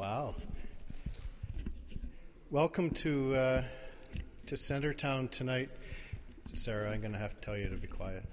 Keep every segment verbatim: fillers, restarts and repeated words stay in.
Wow. Welcome to uh, to Centertown tonight. Sarah, I'm going to have to tell you to be quiet.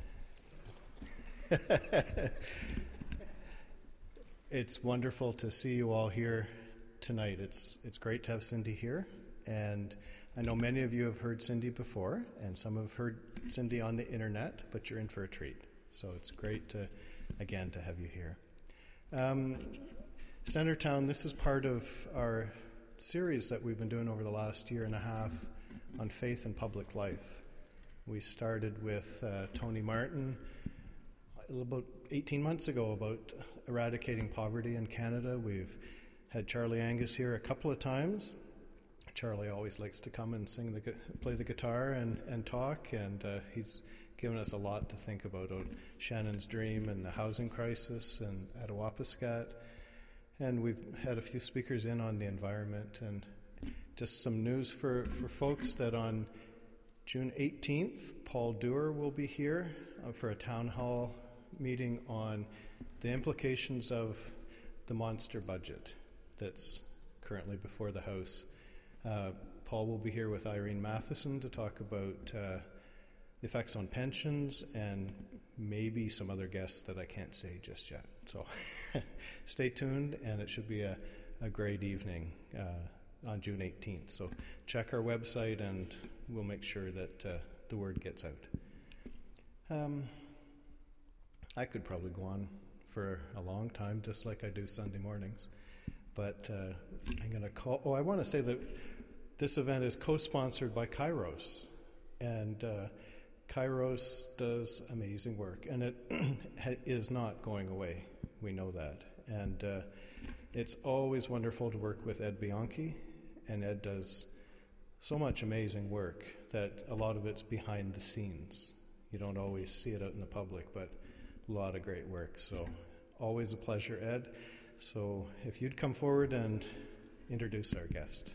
It's wonderful to see you all here tonight. It's it's great to have Cindy here, and I know many of you have heard Cindy before, and some have heard Cindy on the internet, but you're in for a treat. So it's great to, again, to have you here. Um, Centertown, this is part of our series that we've been doing over the last year and a half on faith and public life. We started with uh, Tony Martin about eighteen months ago about eradicating poverty in Canada. We've had Charlie Angus here a couple of times. Charlie always likes to come and sing the play the guitar and, and talk, and uh, he's given us a lot to think about on Shannon's Dream and the housing crisis and at Awapiskat. And we've had a few speakers in on the environment, and just some news for, for folks that on June eighteenth, Paul Dewar will be here uh, for a town hall meeting on the implications of the monster budget that's currently before the House. Uh, Paul will be here with Irene Matheson to talk about uh, the effects on pensions and maybe some other guests that I can't say just yet. So stay tuned, and it should be a, a great evening uh, on June eighteenth. So check our website, and we'll make sure that uh, the word gets out. Um, I could probably go on for a long time, just like I do Sunday mornings. But uh, I'm going to call... Oh, I want to say that this event is co-sponsored by Kairos. And uh, Kairos does amazing work. And it is not going away. We know that. And uh, it's always wonderful to work with Ed Bianchi. And Ed does so much amazing work that a lot of it's behind the scenes. You don't always see it out in the public, but a lot of great work. So always a pleasure, Ed. So if you'd come forward and introduce our guest.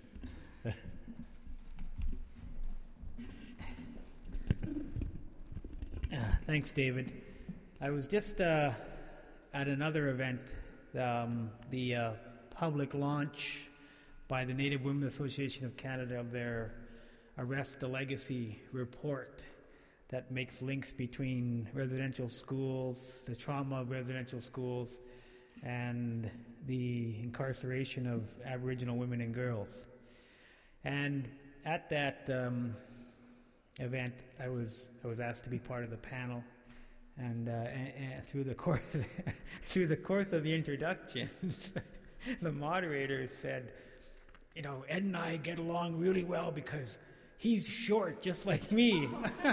uh, thanks, David. I was just uh, at another event, um, the uh, public launch by the Native Women Association of Canada of their Arrest the Legacy report that makes links between residential schools, the trauma of residential schools, and the incarceration of Aboriginal women and girls. And at that um, event, I was I was asked to be part of the panel, and, uh, and, and through the course through the course of the introductions, the moderator said, "You know, Ed and I get along really well because he's short, just like me."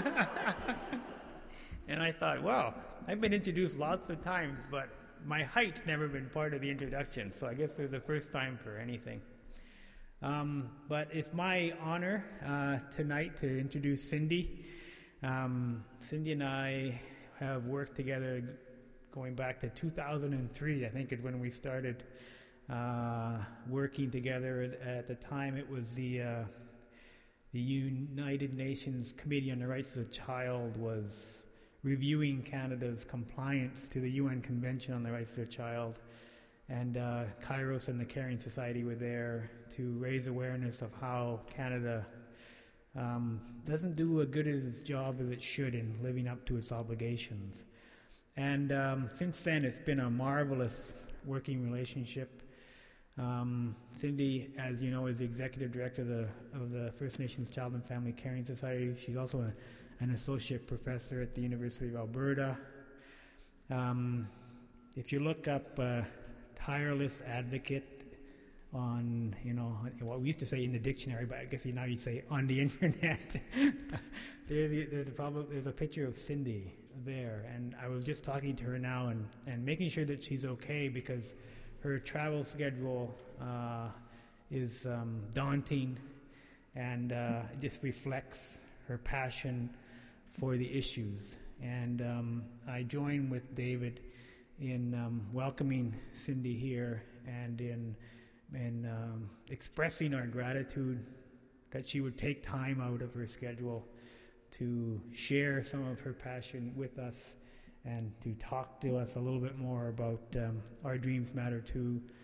And I thought, well, I've been introduced lots of times, but my height's never been part of the introduction, so I guess there's a first time for anything. Um, but it's my honor uh, tonight to introduce Cindy. Um, Cindy and I have worked together going back to two thousand three, I think is when we started uh, working together. At, at the time, it was the uh, the United Nations Committee on the Rights of the Child was reviewing Canada's compliance to the U N Convention on the Rights of the Child, and uh, Kairos and the Caring Society were there to raise awareness of how Canada um, doesn't do a good as job as it should in living up to its obligations. And um, since then, it's been a marvelous working relationship. Um, Cindy, as you know, is the executive director of the, of the First Nations Child and Family Caring Society. She's also a an associate professor at the University of Alberta. Um, if you look up uh, tireless advocate on, you know, what we used to say in the dictionary, but I guess now you say on the internet, there, there's, a problem, there's a picture of Cindy there. And I was just talking to her now and, and making sure that she's okay, because her travel schedule uh, is um, daunting, and uh, it just reflects her passion for the issues. And um, I join with David in um, welcoming Cindy here and in, in um, expressing our gratitude that she would take time out of her schedule to share some of her passion with us and to talk to us a little bit more about um, Our Dreams Matter Too,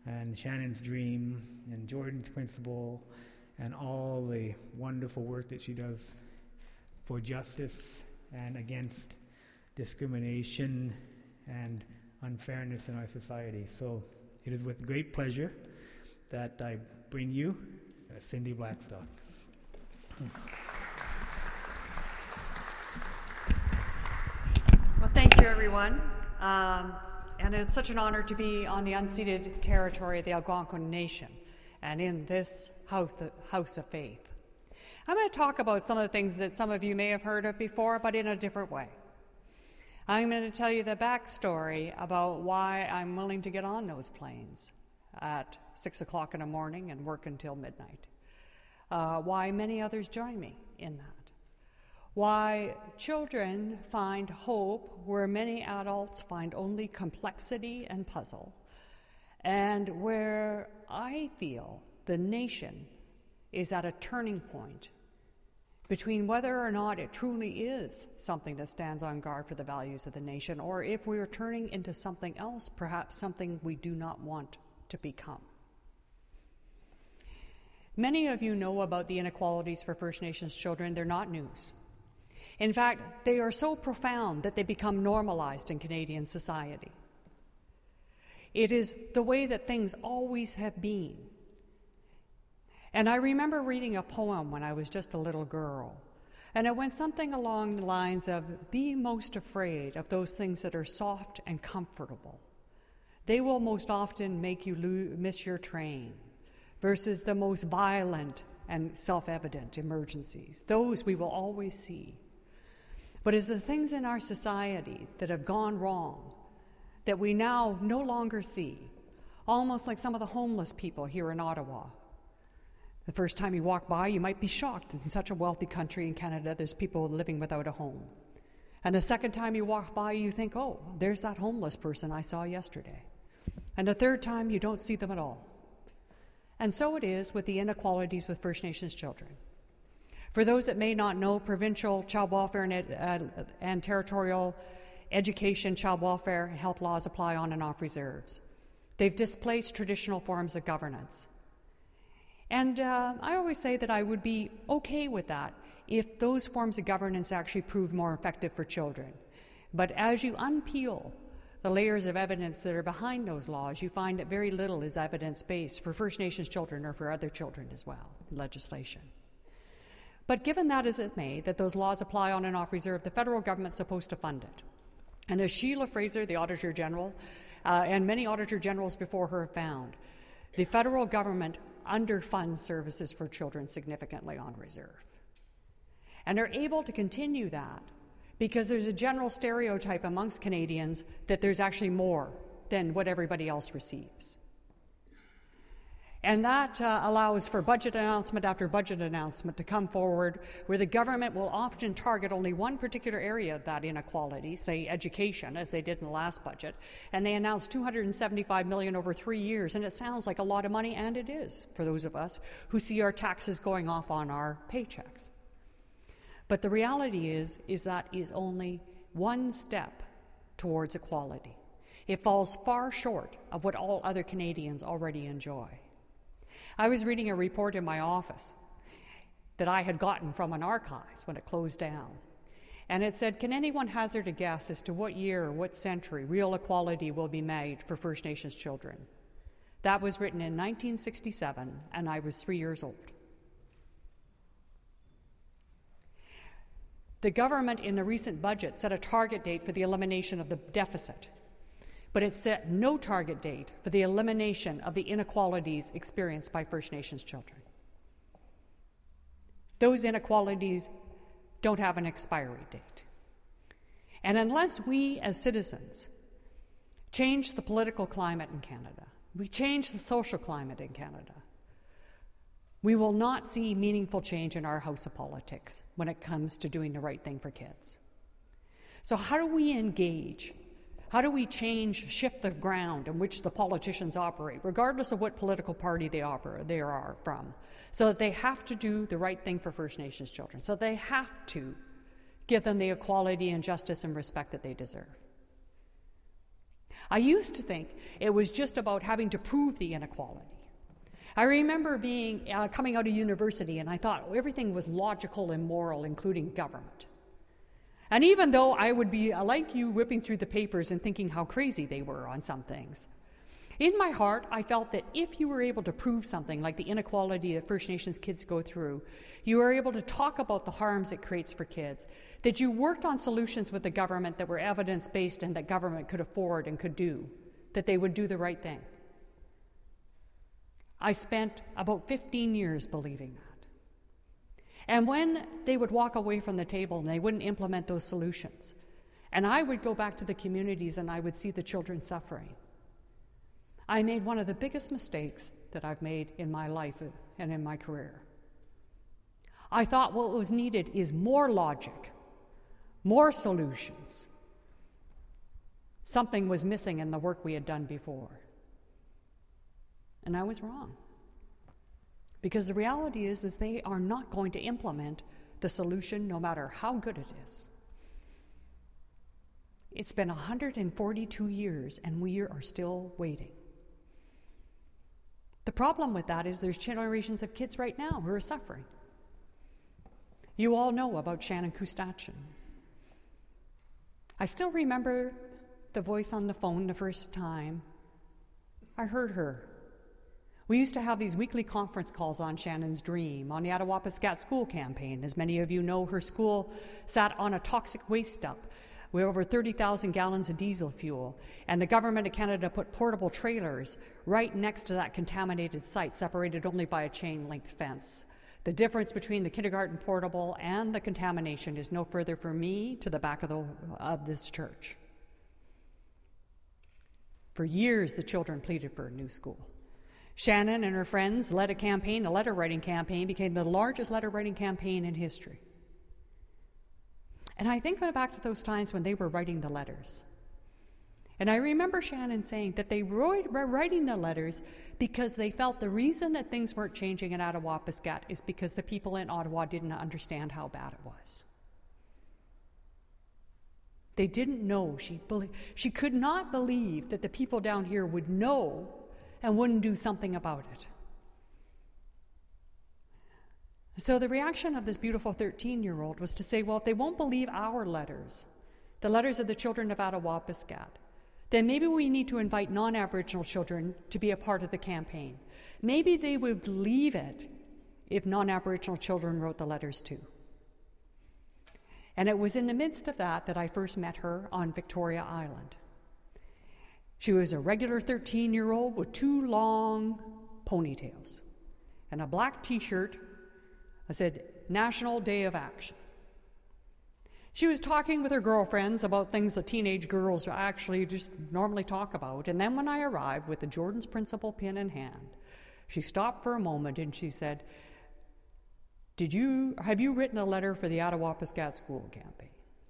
and Shannon's Dream, and Jordan's Principle, and all the wonderful work that she does for justice and against discrimination and unfairness in our society. So it is with great pleasure that I bring you uh, Cindy Blackstock. Well, thank you, everyone. Um, and it's such an honor to be on the unceded territory of the Algonquin Nation and in this house, house of faith. I'm going to talk about some of the things that some of you may have heard of before, but in a different way. I'm going to tell you the backstory about why I'm willing to get on those planes at six o'clock in the morning and work until midnight. Uh, why many others join me in that. Why children find hope where many adults find only complexity and puzzle, and where I feel the nation is at a turning point between whether or not it truly is something that stands on guard for the values of the nation, or if we are turning into something else, perhaps something we do not want to become. Many of you know about the inequalities for First Nations children. They're not news. In fact, they are so profound that they become normalized in Canadian society. It is the way that things always have been. And I remember reading a poem when I was just a little girl, and it went something along the lines of, be most afraid of those things that are soft and comfortable. They will most often make you lo- miss your train, versus the most violent and self-evident emergencies. Those we will always see. But it's the things in our society that have gone wrong that we now no longer see, almost like some of the homeless people here in Ottawa. The first time you walk by, you might be shocked that in such a wealthy country in Canada, there's people living without a home. And the second time you walk by, you think, oh, there's that homeless person I saw yesterday. And the third time, you don't see them at all. And so it is with the inequalities with First Nations children. For those that may not know, provincial child welfare and, uh, and territorial education, child welfare, and health laws apply on and off reserves. They've displaced traditional forms of governance. And uh, I always say that I would be okay with that if those forms of governance actually proved more effective for children. But as you unpeel the layers of evidence that are behind those laws, you find that very little is evidence-based for First Nations children or for other children as well in legislation. But given that as it may, that those laws apply on and off reserve, the federal government's supposed to fund it. And as Sheila Fraser, the Auditor General, uh, and many Auditor Generals before her have found, the federal government underfunds services for children significantly on reserve. And they're able to continue that because there's a general stereotype amongst Canadians that there's actually more than what everybody else receives. And that uh, allows for budget announcement after budget announcement to come forward where the government will often target only one particular area of that inequality, say education, as they did in the last budget, and they announced two hundred seventy-five million dollars over three years, and it sounds like a lot of money, and it is for those of us who see our taxes going off on our paychecks. But the reality is, is that is only one step towards equality. It falls far short of what all other Canadians already enjoy. I was reading a report in my office that I had gotten from an archives when it closed down. And it said, can anyone hazard a guess as to what year or what century real equality will be made for First Nations children? That was written in nineteen sixty-seven, and I was three years old. The government in the recent budget set a target date for the elimination of the deficit, but it set no target date for the elimination of the inequalities experienced by First Nations children. Those inequalities don't have an expiry date. And unless we as citizens change the political climate in Canada, we change the social climate in Canada, we will not see meaningful change in our house of politics when it comes to doing the right thing for kids. So how do we engage? How do we change, shift the ground in which the politicians operate, regardless of what political party they, operate, they are from, so that they have to do the right thing for First Nations children, so they have to give them the equality and justice and respect that they deserve? I used to think it was just about having to prove the inequality. I remember being uh, coming out of university, and I thought everything was logical and moral, including government. And even though I would be, like you, whipping through the papers and thinking how crazy they were on some things, in my heart, I felt that if you were able to prove something like the inequality that First Nations kids go through, you were able to talk about the harms it creates for kids, that you worked on solutions with the government that were evidence-based and that government could afford and could do, that they would do the right thing. I spent about fifteen years believing that. And when they would walk away from the table and they wouldn't implement those solutions, and I would go back to the communities and I would see the children suffering, I made one of the biggest mistakes that I've made in my life and in my career. I thought what was needed is more logic, more solutions. Something was missing in the work we had done before. And I was wrong. Because the reality is, is they are not going to implement the solution no matter how good it is. It's been one hundred forty-two years and we are still waiting. The problem with that is there's generations of kids right now who are suffering. You all know about Shannon Kustachin. I still remember the voice on the phone the first time I heard her. We used to have these weekly conference calls on Shannon's Dream, on the Attawapiskat School Campaign. As many of you know, her school sat on a toxic waste dump with over thirty thousand gallons of diesel fuel, and the Government of Canada put portable trailers right next to that contaminated site, separated only by a chain-link fence. The difference between the kindergarten portable and the contamination is no further from me to the back of, the, of this church. For years, the children pleaded for a new school. Shannon and her friends led a campaign, a letter-writing campaign, became the largest letter-writing campaign in history. And I think back to those times when they were writing the letters. And I remember Shannon saying that they were writing the letters because they felt the reason that things weren't changing in Attawapiskat is because the people in Ottawa didn't understand how bad it was. They didn't know. She, believed, she could not believe that the people down here would know and wouldn't do something about it. So the reaction of this beautiful thirteen-year-old was to say, well, if they won't believe our letters, the letters of the children of Attawapiskat, then maybe we need to invite non-Aboriginal children to be a part of the campaign. Maybe they would believe it if non-Aboriginal children wrote the letters too. And it was in the midst of that that I first met her on Victoria Island. She was a regular thirteen-year-old with two long ponytails and a black T-shirt that said, National Day of Action. She was talking with her girlfriends about things that teenage girls actually just normally talk about. And then when I arrived with the Jordan's Principle pen in hand, she stopped for a moment and she said, Did you, have you written a letter for the Attawapiskat School Campaign?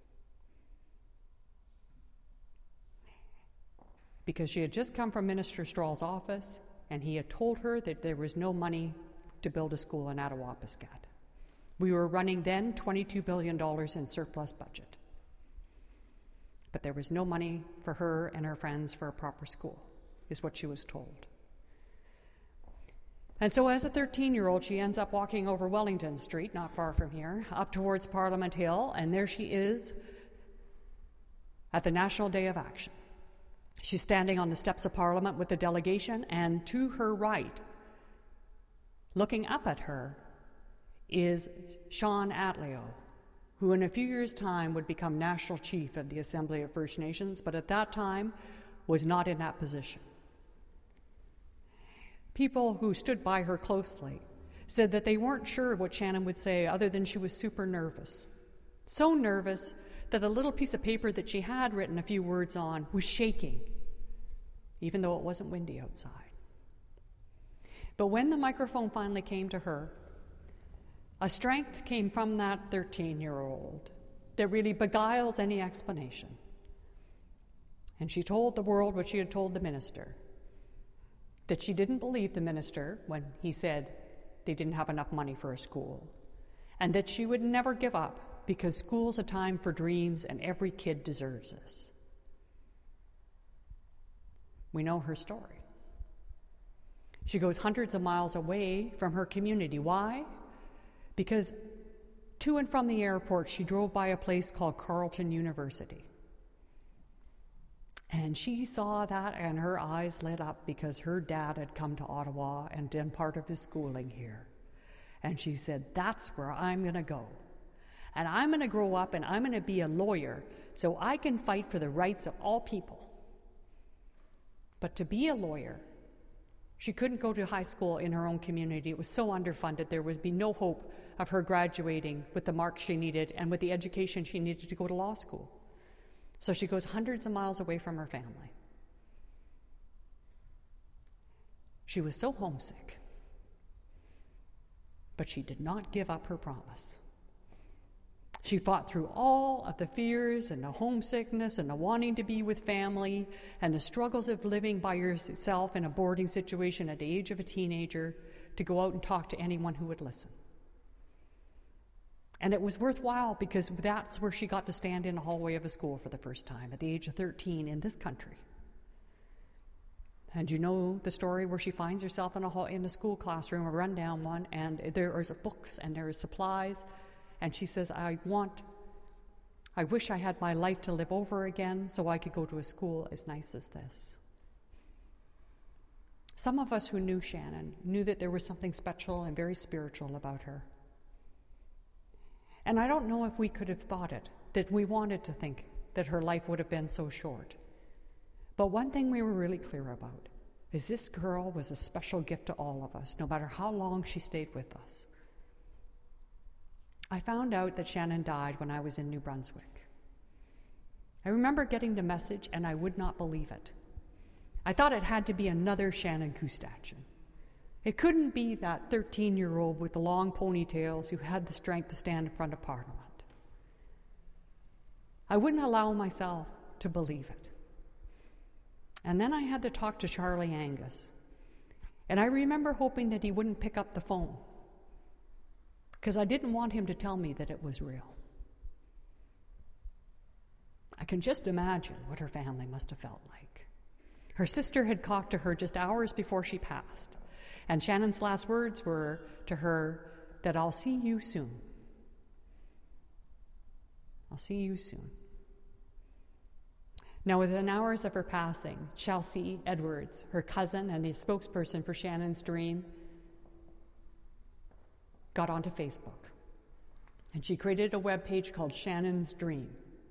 Because she had just come from Minister Strahl's office, and he had told her that there was no money to build a school in Attawapiskat. We were running then twenty-two billion dollars in surplus budget. But there was no money for her and her friends for a proper school, is what she was told. And so as a thirteen-year-old, she ends up walking over Wellington Street, not far from here, up towards Parliament Hill, and there she is at the National Day of Action. She's standing on the steps of Parliament with the delegation, and to her right, looking up at her, is Sean Atleo, who in a few years' time would become National Chief of the Assembly of First Nations, but at that time was not in that position. People who stood by her closely said that they weren't sure what Shannon would say other than she was super nervous. So nervous that the little piece of paper that she had written a few words on was shaking, even though it wasn't windy outside. But when the microphone finally came to her, a strength came from that thirteen-year-old that really beguiles any explanation. And she told the world what she had told the minister, that she didn't believe the minister when he said they didn't have enough money for a school, and that she would never give up because school's a time for dreams and every kid deserves this. We know her story. She goes hundreds of miles away from her community. Why? Because to and from the airport, she drove by a place called Carleton University. And she saw that and her eyes lit up because her dad had come to Ottawa and done part of his schooling here. And she said, that's where I'm going to go. And I'm going to grow up and I'm going to be a lawyer so I can fight for the rights of all people. But to be a lawyer, she couldn't go to high school in her own community. It was so underfunded. There would be no hope of her graduating with the marks she needed and with the education she needed to go to law school. So she goes hundreds of miles away from her family. She was so homesick, but she did not give up her promise. She fought through all of the fears and the homesickness and the wanting to be with family and the struggles of living by yourself in a boarding situation at the age of a teenager to go out and talk to anyone who would listen. And it was worthwhile because that's where she got to stand in the hallway of a school for the first time at the age of thirteen in this country. And you know the story where she finds herself in a, hall, in a school classroom, a rundown one, and there are books and there are supplies. And she says, I want, I wish I had my life to live over again so I could go to a school as nice as this. Some of us who knew Shannon knew that there was something special and very spiritual about her. And I don't know if we could have thought it, that we wanted to think that her life would have been so short. But one thing we were really clear about is this girl was a special gift to all of us, no matter how long she stayed with us. I found out that Shannon died when I was in New Brunswick. I remember getting the message and I would not believe it. I thought it had to be another Shannon Kustachin. It couldn't be that thirteen-year-old with the long ponytails who had the strength to stand in front of Parliament. I wouldn't allow myself to believe it. And then I had to talk to Charlie Angus. And I remember hoping that he wouldn't pick up the phone, because I didn't want him to tell me that it was real. I can just imagine what her family must have felt like. Her sister had talked to her just hours before she passed, and Shannon's last words were to her that I'll see you soon. I'll see you soon. Now, within hours of her passing, Chelsea Edwards, her cousin and the spokesperson for Shannon's Dream, got onto Facebook. And she created a webpage called Shannon's Dream.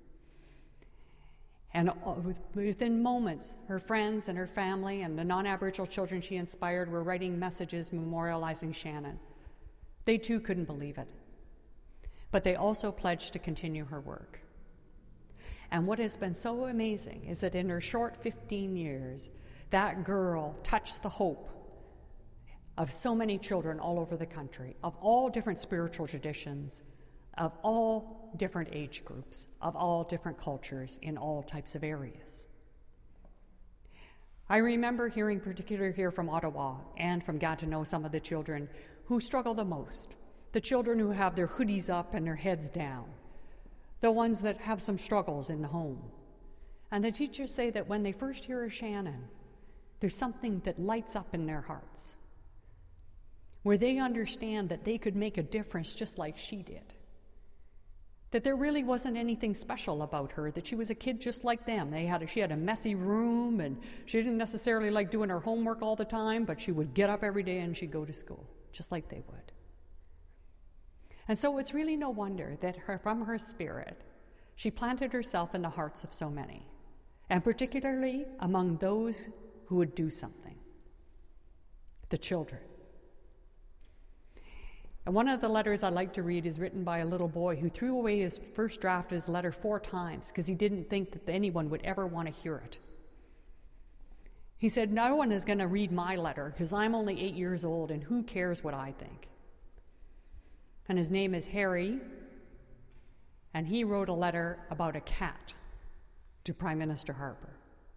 And within moments, her friends and her family and the non-Aboriginal children she inspired were writing messages memorializing Shannon. They too couldn't believe it. But they also pledged to continue her work. And what has been so amazing is that in her short fifteen years, that girl touched the hope of so many children all over the country, of all different spiritual traditions, of all different age groups, of all different cultures, in all types of areas. I remember hearing, particularly here from Ottawa and from Gatineau, some of the children who struggle the most, the children who have their hoodies up and their heads down, the ones that have some struggles in the home. And the teachers say that when they first hear of Shannon, there's something that lights up in their hearts, where they understand that they could make a difference just like she did. That there really wasn't anything special about her, that she was a kid just like them. They had a, she had a messy room, and she didn't necessarily like doing her homework all the time, but she would get up every day and she'd go to school, just like they would. And so it's really no wonder that her, from her spirit, she planted herself in the hearts of so many, and particularly among those who would do something, the children. And one of the letters I like to read is written by a little boy who threw away his first draft of his letter four times because he didn't think that anyone would ever want to hear it. He said, no one is going to read my letter because I'm only eight years old and who cares what I think? And his name is Harry, and he wrote a letter about a cat to Prime Minister Harper.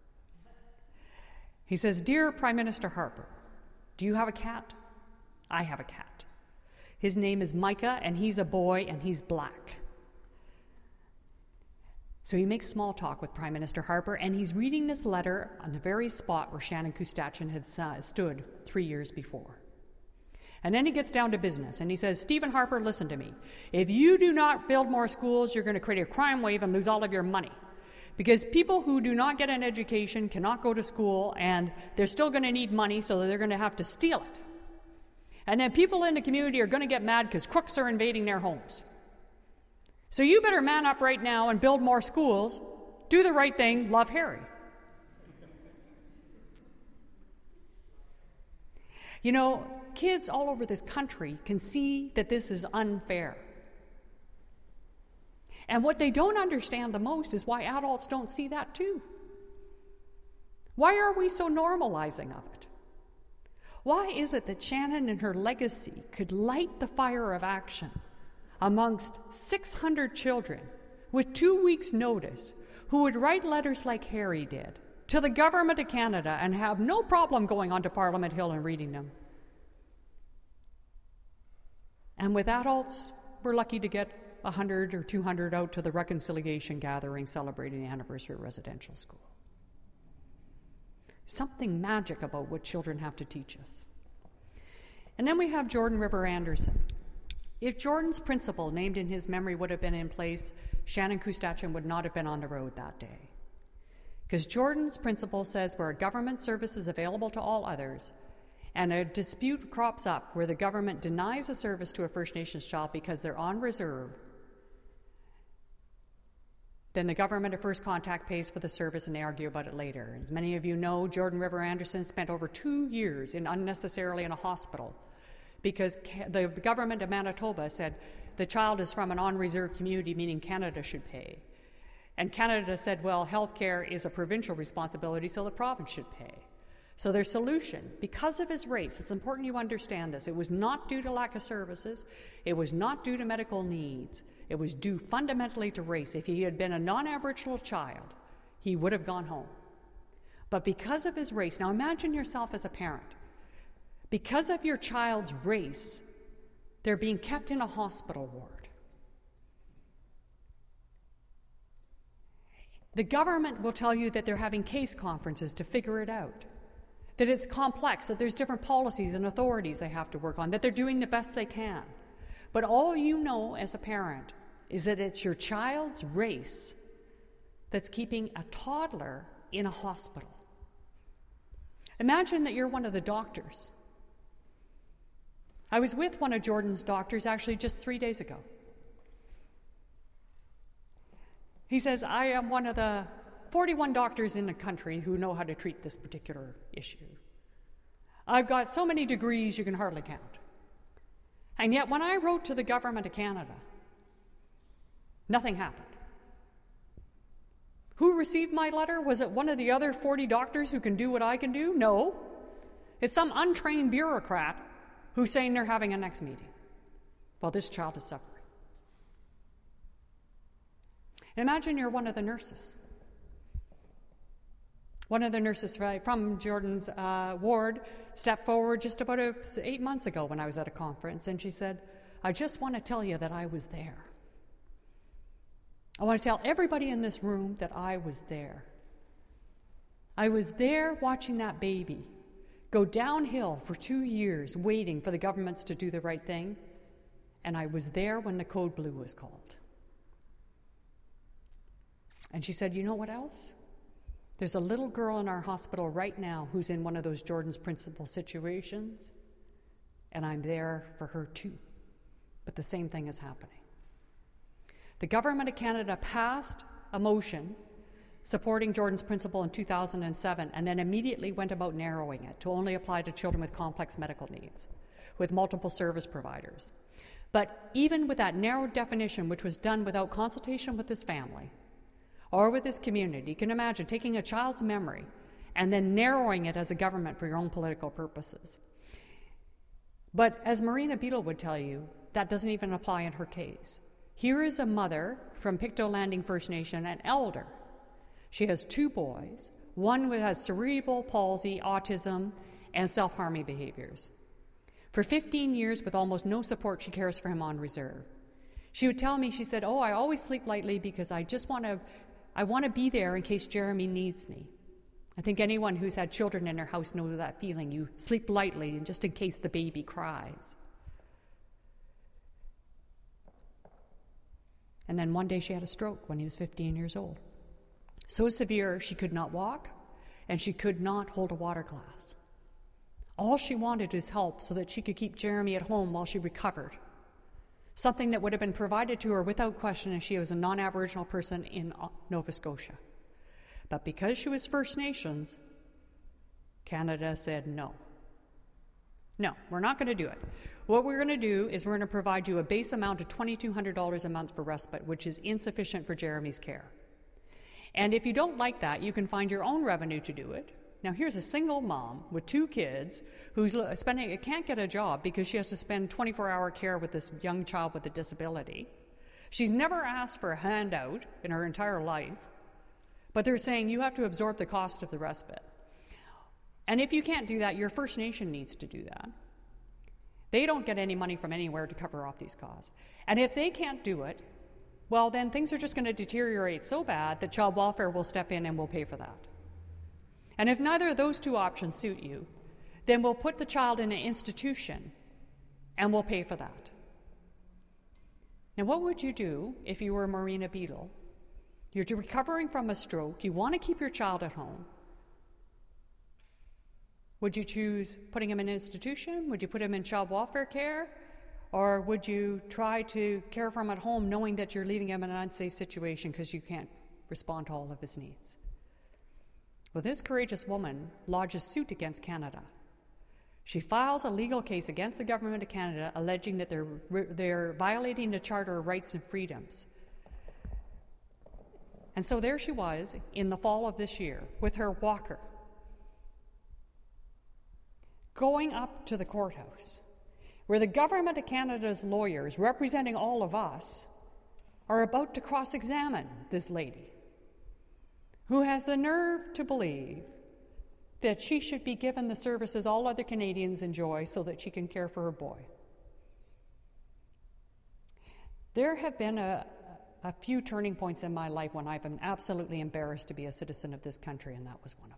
He says, Dear Prime Minister Harper, do you have a cat? I have a cat. His name is Micah, and he's a boy, and he's black. So he makes small talk with Prime Minister Harper, and he's reading this letter on the very spot where Shannon Kustachin had uh, stood three years before. And then he gets down to business, and he says, Stephen Harper, listen to me. If you do not build more schools, you're going to create a crime wave and lose all of your money. Because people who do not get an education cannot go to school, and they're still going to need money, so they're going to have to steal it. And then people in the community are going to get mad because crooks are invading their homes. So you better man up right now and build more schools, do the right thing, love Harry. You know, kids all over this country can see that this is unfair. And what they don't understand the most is why adults don't see that too. Why are we so normalizing of it? Why is it that Shannon and her legacy could light the fire of action amongst six hundred children with two weeks' notice who would write letters like Harry did to the government of Canada and have no problem going onto Parliament Hill and reading them? And with adults, we're lucky to get one hundred or two hundred out to the reconciliation gathering celebrating the anniversary of residential school. Something magic about what children have to teach us. And then we have Jordan River Anderson. If Jordan's principal named in his memory would have been in place, Shannon Kustachin would not have been on the road that day. Because Jordan's principle says where a government service is available to all others, and a dispute crops up where the government denies a service to a First Nations child because they're on reserve, then the government at first contact pays for the service and they argue about it later. As many of you know, Jordan River Anderson spent over two years in unnecessarily in a hospital because the government of Manitoba said the child is from an on-reserve community, meaning Canada should pay. And Canada said, well, health care is a provincial responsibility, so the province should pay. So their solution, because of his race, it's important you understand this, it was not due to lack of services, it was not due to medical needs, it was due fundamentally to race. If he had been a non-Aboriginal child, he would have gone home. But because of his race, now imagine yourself as a parent. Because of your child's race, they're being kept in a hospital ward. The government will tell you that they're having case conferences to figure it out, that it's complex, that there's different policies and authorities they have to work on, that they're doing the best they can. But all you know as a parent is that it's your child's race that's keeping a toddler in a hospital. Imagine that you're one of the doctors. I was with one of Jordan's doctors actually just three days ago. He says, I am one of the forty-one doctors in the country who know how to treat this particular issue. I've got so many degrees you can hardly count. And yet when I wrote to the government of Canada, nothing happened. Who received my letter? Was it one of the other forty doctors who can do what I can do? No. It's some untrained bureaucrat who's saying they're having a next meeting. Well, this child is suffering. Imagine you're one of the nurses. One of the nurses from Jordan's uh, ward stepped forward just about a, eight months ago when I was at a conference, and she said, I just want to tell you that I was there. I want to tell everybody in this room that I was there. I was there watching that baby go downhill for two years waiting for the governments to do the right thing, and I was there when the code blue was called. And she said, you know what else? There's a little girl in our hospital right now who's in one of those Jordan's principal situations, and I'm there for her too. But the same thing is happening. The Government of Canada passed a motion supporting Jordan's principle in two thousand seven and then immediately went about narrowing it to only apply to children with complex medical needs, with multiple service providers. But even with that narrowed definition, which was done without consultation with his family or with his community, you can imagine taking a child's memory and then narrowing it as a government for your own political purposes. But as Marina Beadle would tell you, that doesn't even apply in her case. Here is a mother from Pictou Landing First Nation, an elder. She has two boys. One has cerebral palsy, autism, and self-harming behaviors. For fifteen years, with almost no support, she cares for him on reserve. She would tell me, she said, oh, I always sleep lightly because I just want to I want to be there in case Jeremy needs me. I think anyone who's had children in their house knows that feeling. You sleep lightly just in case the baby cries. And then one day she had a stroke when he was fifteen years old. So severe she could not walk and she could not hold a water glass. All she wanted is help so that she could keep Jeremy at home while she recovered. Something that would have been provided to her without question as she was a non-Aboriginal person in Nova Scotia. But because she was First Nations, Canada said no. No, we're not going to do it. What we're going to do is we're going to provide you a base amount of twenty-two hundred dollars a month for respite, which is insufficient for Jeremy's care. And if you don't like that, you can find your own revenue to do it. Now, here's a single mom with two kids who's spending, can't get a job because she has to spend twenty-four hour care with this young child with a disability. She's never asked for a handout in her entire life, but they're saying you have to absorb the cost of the respite. And if you can't do that, your First Nation needs to do that. They don't get any money from anywhere to cover off these costs. And if they can't do it, well, then things are just going to deteriorate so bad that child welfare will step in and will pay for that. And if neither of those two options suit you, then we'll put the child in an institution and we'll pay for that. Now, what would you do if you were Marina Beadle? You're recovering from a stroke, you want to keep your child at home. Would you choose putting him in an institution? Would you put him in child welfare care? Or would you try to care for him at home knowing that you're leaving him in an unsafe situation because you can't respond to all of his needs? Well, this courageous woman lodges suit against Canada. She files a legal case against the government of Canada alleging that they're, they're violating the Charter of Rights and Freedoms. And so there she was in the fall of this year with her walker, going up to the courthouse, where the government of Canada's lawyers, representing all of us, are about to cross-examine this lady, who has the nerve to believe that she should be given the services all other Canadians enjoy so that she can care for her boy. There have been a, a few turning points in my life when I've been absolutely embarrassed to be a citizen of this country, and that was one of them.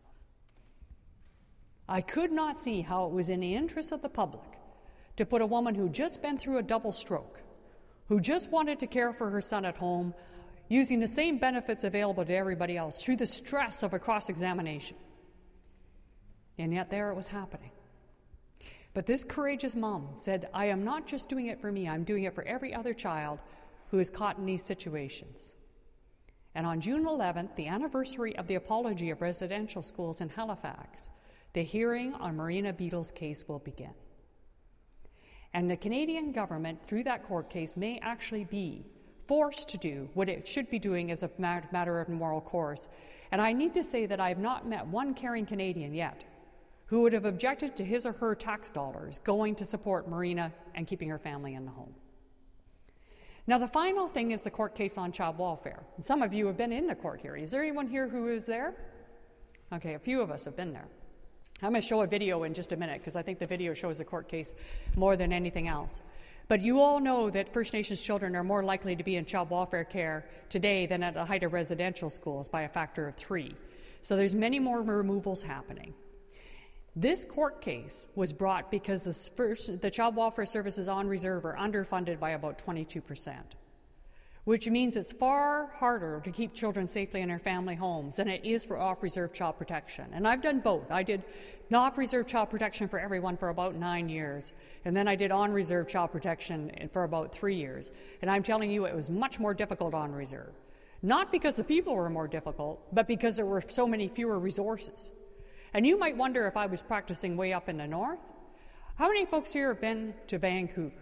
I could not see how it was in the interest of the public to put a woman who just been through a double stroke, who just wanted to care for her son at home, using the same benefits available to everybody else, through the stress of a cross-examination. And yet there it was happening. But this courageous mom said, I am not just doing it for me, I'm doing it for every other child who is caught in these situations. And on June eleventh, the anniversary of the apology of residential schools in Halifax, the hearing on Marina Beadle's case will begin. And the Canadian government, through that court case, may actually be forced to do what it should be doing as a matter of moral course. And I need to say that I have not met one caring Canadian yet who would have objected to his or her tax dollars going to support Marina and keeping her family in the home. Now, the final thing is the court case on child welfare. Some of you have been in the court hearing. Is there anyone here who is there? Okay, a few of us have been there. I'm going to show a video in just a minute because I think the video shows the court case more than anything else. But you all know that First Nations children are more likely to be in child welfare care today than at the height of residential schools by a factor of three. So there's many more removals happening. This court case was brought because the, first, the child welfare services on reserve are underfunded by about twenty-two percent, which means it's far harder to keep children safely in their family homes than it is for off-reserve child protection. And I've done both. I did off-reserve child protection for everyone for about nine years, and then I did on-reserve child protection for about three years. And I'm telling you, it was much more difficult on reserve. Not because the people were more difficult, but because there were so many fewer resources. And you might wonder if I was practicing way up in the north. How many folks here have been to Vancouver?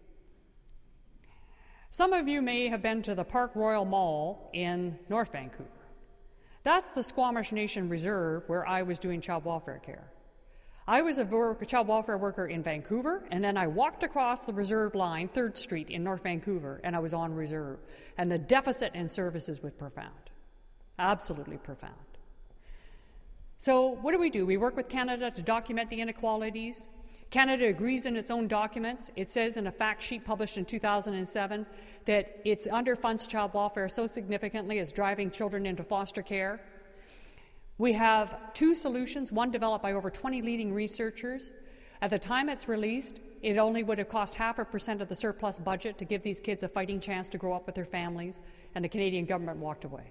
Some of you may have been to the Park Royal Mall in North Vancouver. That's the Squamish Nation Reserve where I was doing child welfare care. I was a work, child welfare worker in Vancouver, and then I walked across the reserve line, third Street in North Vancouver, and I was on reserve. And the deficit in services was profound, absolutely profound. So what do we do? We work with Canada to document the inequalities. Canada agrees in its own documents. It says in a fact sheet published in two thousand seven that it underfunds child welfare so significantly it's driving children into foster care. We have two solutions, one developed by over twenty leading researchers. At the time it's released, it only would have cost half a percent of the surplus budget to give these kids a fighting chance to grow up with their families, and the Canadian government walked away.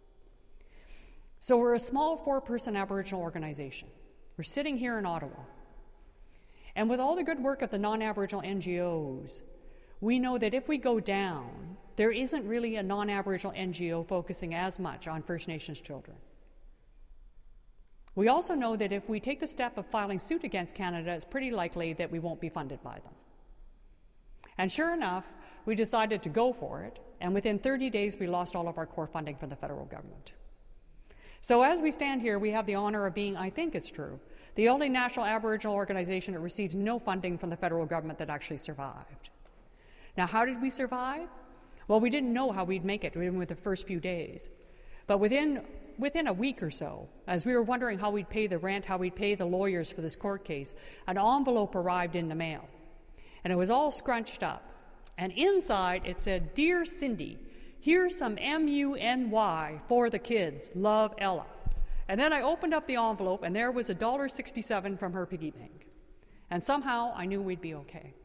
So we're a small four-person Aboriginal organization. We're sitting here in Ottawa. And with all the good work of the non-Aboriginal N G Os, we know that if we go down, there isn't really a non-Aboriginal N G O focusing as much on First Nations children. We also know that if we take the step of filing suit against Canada, it's pretty likely that we won't be funded by them. And sure enough, we decided to go for it, and within thirty days we lost all of our core funding from the federal government. So as we stand here, we have the honour of being, I think it's true, the only national Aboriginal organization that receives no funding from the federal government that actually survived. Now, how did we survive? Well, we didn't know how we'd make it within the first few days. But within, within a week or so, as we were wondering how we'd pay the rent, how we'd pay the lawyers for this court case, an envelope arrived in the mail. And it was all scrunched up. And inside it said, "Dear Cindy, here's some M U N Y for the kids. Love, Ella." And then I opened up the envelope, and there was one dollar sixty-seven from her piggy bank. And somehow I knew we'd be okay.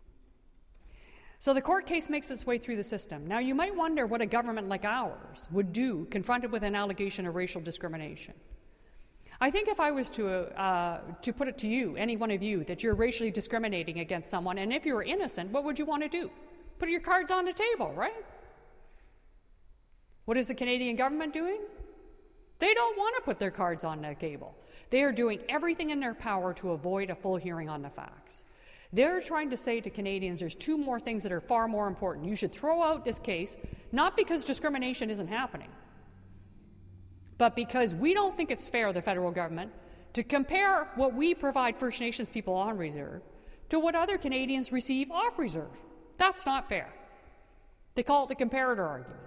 So the court case makes its way through the system. Now, you might wonder what a government like ours would do confronted with an allegation of racial discrimination. I think if I was to, uh, to put it to you, any one of you, that you're racially discriminating against someone, and if you were innocent, what would you want to do? Put your cards on the table, right? What is the Canadian government doing? They don't want to put their cards on the table. They are doing everything in their power to avoid a full hearing on the facts. They're trying to say to Canadians there's two more things that are far more important. You should throw out this case, not because discrimination isn't happening, but because we don't think it's fair, the federal government, to compare what we provide First Nations people on reserve to what other Canadians receive off reserve. That's not fair. They call it the comparator argument.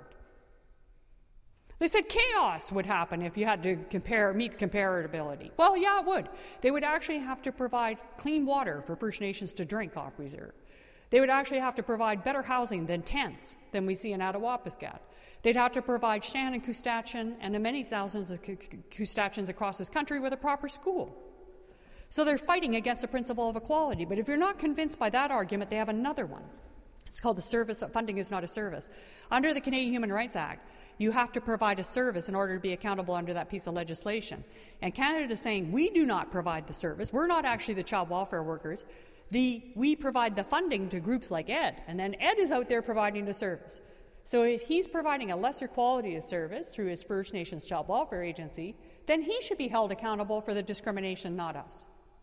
They said chaos would happen if you had to compare, meet comparability. Well, yeah, it would. They would actually have to provide clean water for First Nations to drink off reserve. They would actually have to provide better housing than tents than we see in Attawapiskat. They'd have to provide Shan and Couscatchin and the many thousands of Couscatchins across this country with a proper school. So they're fighting against the principle of equality. But if you're not convinced by that argument, they have another one. It's called the service. Funding is not a service. Under the Canadian Human Rights Act, you have to provide a service in order to be accountable under that piece of legislation. And Canada is saying, we do not provide the service. We're not actually the child welfare workers. The, we provide the funding to groups like Ed, and then Ed is out there providing the service. So if he's providing a lesser quality of service through his First Nations Child Welfare Agency, then he should be held accountable for the discrimination, not us.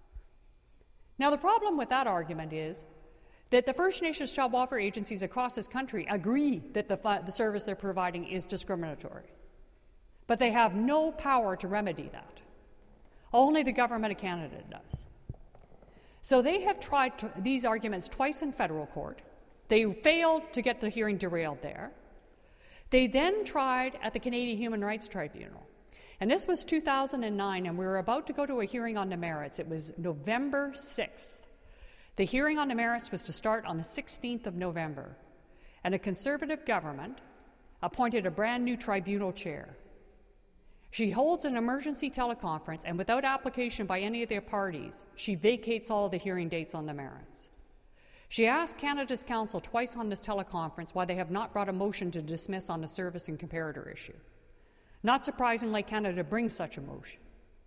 Now, the problem with that argument is that the First Nations Child Welfare Agencies across this country agree that the, the service they're providing is discriminatory. But they have no power to remedy that. Only the Government of Canada does. So they have tried to, these arguments twice in federal court. They failed to get the hearing derailed there. They then tried at the Canadian Human Rights Tribunal. And this was two thousand nine, and we were about to go to a hearing on the merits. It was November sixth. The hearing on the merits was to start on the sixteenth of November, and a Conservative government appointed a brand new tribunal chair. She holds an emergency teleconference, and without application by any of their parties, she vacates all the hearing dates on the merits. She asked Canada's Council twice on this teleconference why they have not brought a motion to dismiss on the service and comparator issue. Not surprisingly, Canada brings such a motion.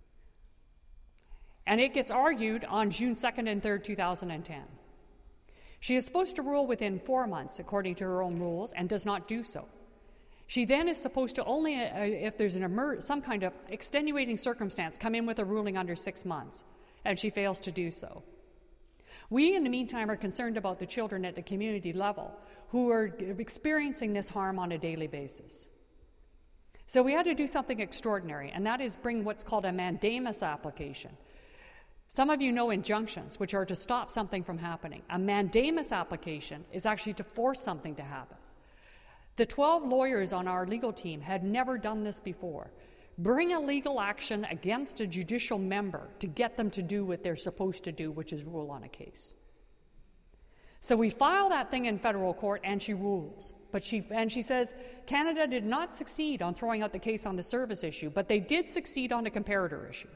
And it gets argued on June second and third, two thousand ten. She is supposed to rule within four months, according to her own rules, and does not do so. She then is supposed to only, uh, if there's an emer- some kind of extenuating circumstance, come in with a ruling under six months, and she fails to do so. We, in the meantime, are concerned about the children at the community level who are experiencing this harm on a daily basis. So we had to do something extraordinary, and that is bring what's called a mandamus application. Some of you know injunctions, which are to stop something from happening. A mandamus application is actually to force something to happen. The twelve lawyers on our legal team had never done this before. bring a legal action against a judicial member to get them to do what they're supposed to do, which is rule on a case. So we file that thing in federal court, and she rules. But she, and she says, Canada did not succeed on throwing out the case on the service issue, but they did succeed on the comparator issue.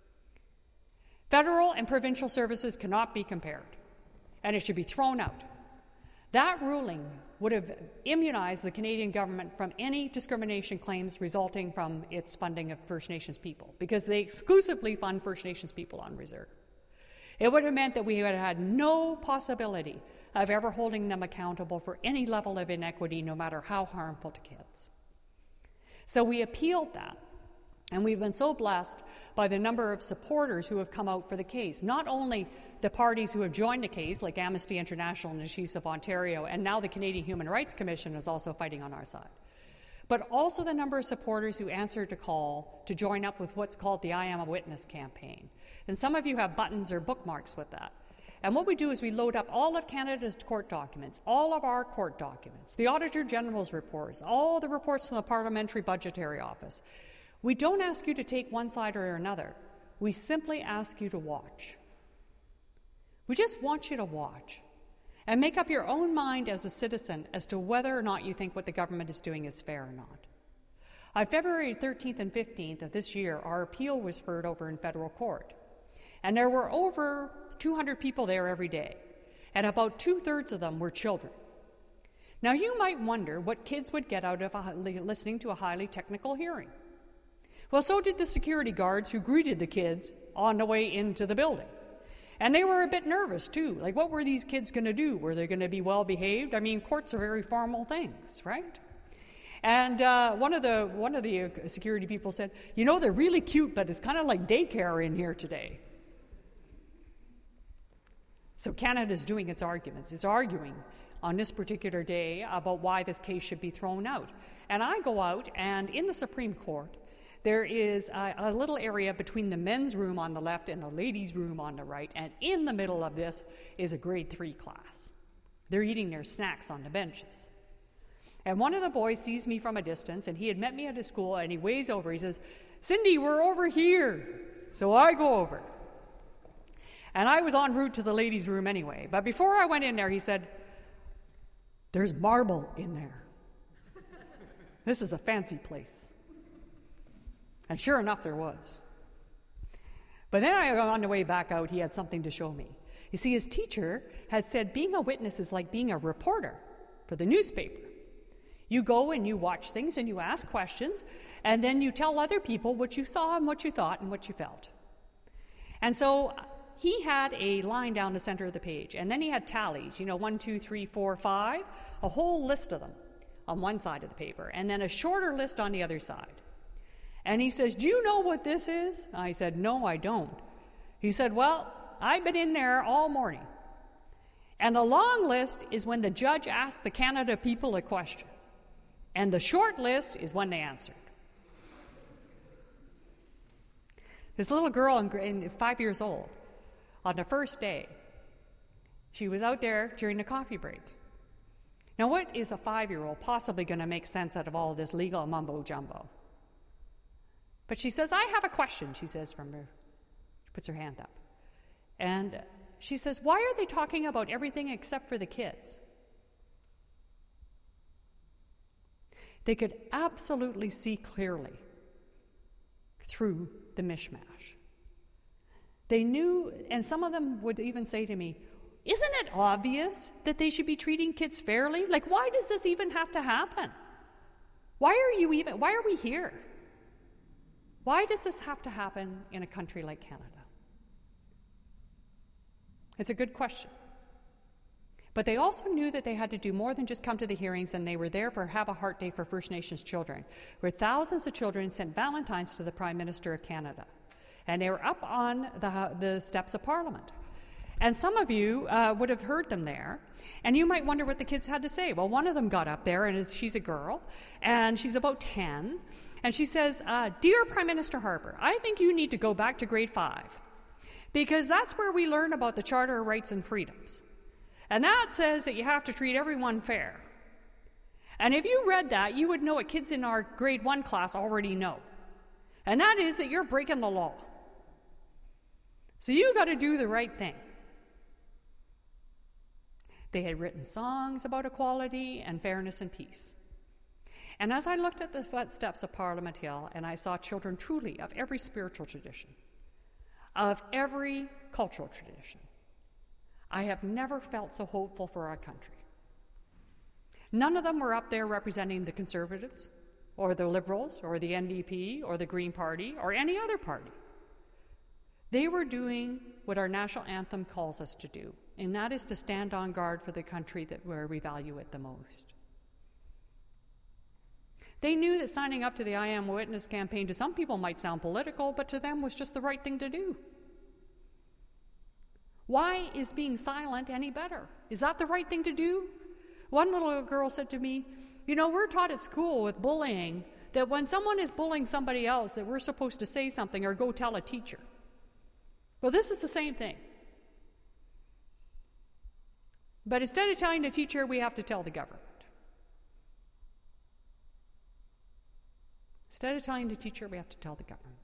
Federal and provincial services cannot be compared, and it should be thrown out. That ruling would have immunized the Canadian government from any discrimination claims resulting from its funding of First Nations people, because they exclusively fund First Nations people on reserve. It would have meant that we would have had no possibility of ever holding them accountable for any level of inequity, no matter how harmful to kids. So we appealed that, and we've been so blessed by the number of supporters who have come out for the case. Not only the parties who have joined the case, like Amnesty International and the Chiefs of Ontario, and now the Canadian Human Rights Commission is also fighting on our side, but also the number of supporters who answered a call to join up with what's called the I Am a Witness campaign. And some of you have buttons or bookmarks with that. And what we do is we load up all of Canada's court documents, all of our court documents, the Auditor General's reports, all the reports from the Parliamentary Budgetary Office. We don't ask you to take one side or another. We simply ask you to watch. We just want you to watch and make up your own mind as a citizen as to whether or not you think what the government is doing is fair or not. On February thirteenth and fifteenth of this year, our appeal was heard over in federal court. And there were over two hundred people there every day, and about two-thirds of them were children. Now, you might wonder what kids would get out of a, listening to a highly technical hearing. Well, so did the security guards who greeted the kids on the way into the building. And they were a bit nervous, too. Like, what were these kids going to do? Were they going to be well-behaved? I mean, courts are very formal things, right? And uh, one of the one of the security people said, you know, they're really cute, but it's kind of like daycare in here today. So Canada's doing its arguments. It's arguing on this particular day about why this case should be thrown out. And I go out, and in the Supreme Court, there is a, a little area between the men's room on the left and the ladies' room on the right, and in the middle of this is a grade three class. They're eating their snacks on the benches. And one of the boys sees me from a distance, and he had met me at his school, and he waves over. He says, Cindy, we're over here. So I go over. And I was en route to the ladies' room anyway. But before I went in there, he said, there's marble in there. This is a fancy place. And sure enough, there was. But then I, on the way back out, he had something to show me. You see, his teacher had said being a witness is like being a reporter for the newspaper. You go and you watch things and you ask questions, and then you tell other people what you saw and what you thought and what you felt. And so he had a line down the center of the page, and then he had tallies, you know, one, two, three, four, five, a whole list of them on one side of the paper, and then a shorter list on the other side. And he says, do you know what this is? I said, no, I don't. He said, well, I've been in there all morning. And the long list is when the judge asked the Canada people a question. And the short list is when they answered. This little girl, in five years old, on the first day, she was out there during the coffee break. Now, what is a five-year-old possibly going to make sense out of all of this legal mumbo-jumbo? But she says, I have a question, she says from her, she puts her hand up. And she says, why are they talking about everything except for the kids? They could absolutely see clearly through the mishmash. They knew, and some of them would even say to me, isn't it obvious that they should be treating kids fairly? Like, why does this even have to happen? Why are you even, why are we here? Why does this have to happen in a country like Canada? It's a good question. But they also knew that they had to do more than just come to the hearings, and they were there for Have a Heart Day for First Nations Children, where thousands of children sent Valentines to the Prime Minister of Canada. And they were up on the, the steps of Parliament. And some of you uh, would have heard them there, and you might wonder what the kids had to say. Well, one of them got up there, and she's a girl, and she's about ten, and she says, uh, Dear Prime Minister Harper, I think you need to go back to grade five, because that's where we learn about the Charter of Rights and Freedoms. And that says that you have to treat everyone fair. And if you read that, you would know what kids in our grade one class already know. and that is that you're breaking the law. So you got to do the right thing. They had written songs about equality and fairness and peace. And as I looked at the footsteps of Parliament Hill, and I saw children truly of every spiritual tradition, of every cultural tradition, I have never felt so hopeful for our country. None of them were up there representing the Conservatives, or the Liberals, or the N D P, or the Green Party, or any other party. They were doing what our national anthem calls us to do, and that is to stand on guard for the country that where we value it the most. They knew that signing up to the I Am a Witness campaign to some people might sound political, but to them was just the right thing to do. Why is being silent any better? Is that the right thing to do? One little girl said to me, you know, we're taught at school with bullying that when someone is bullying somebody else that we're supposed to say something or go tell a teacher. Well, this is the same thing. But instead of telling the teacher, we have to tell the government. Instead of telling the teacher, we have to tell the government.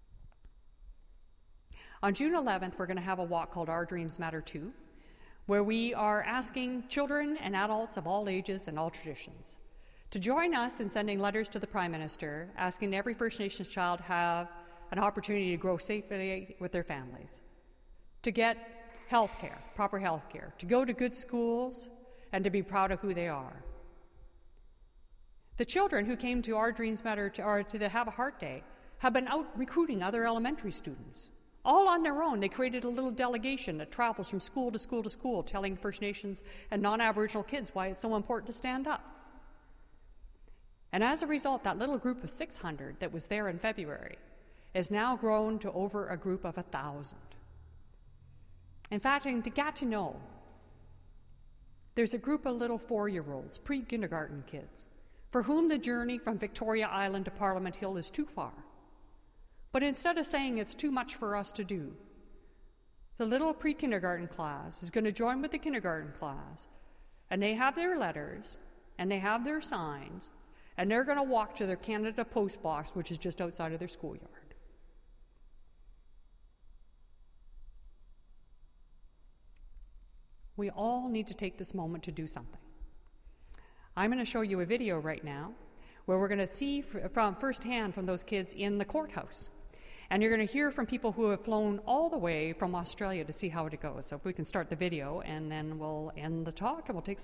On June eleventh, we're going to have a walk called Our Dreams Matter Too, where we are asking children and adults of all ages and all traditions to join us in sending letters to the Prime Minister, asking every First Nations child have an opportunity to grow safely with their families, to get health care, proper health care, to go to good schools, and to be proud of who they are. The children who came to Our Dreams Matter to, or to the Have a Heart Day have been out recruiting other elementary students. All on their own, they created a little delegation that travels from school to school to school, telling First Nations and non-Aboriginal kids why it's so important to stand up. And as a result, that little group of six hundred that was there in February has now grown to over a group of one thousand. In fact, and to get to know, there's a group of little four-year-olds, pre-kindergarten kids, for whom the journey from Victoria Island to Parliament Hill is too far. But instead of saying it's too much for us to do, the little pre-kindergarten class is going to join with the kindergarten class, and they have their letters, and they have their signs, and they're going to walk to their Canada Post box, which is just outside of their schoolyard. We all need to take this moment to do something. I'm going to show you a video right now where we're going to see from firsthand from those kids in the courthouse. And you're going to hear from people who have flown all the way from Australia to see how it goes. So if we can start the video, and then we'll end the talk and we'll take some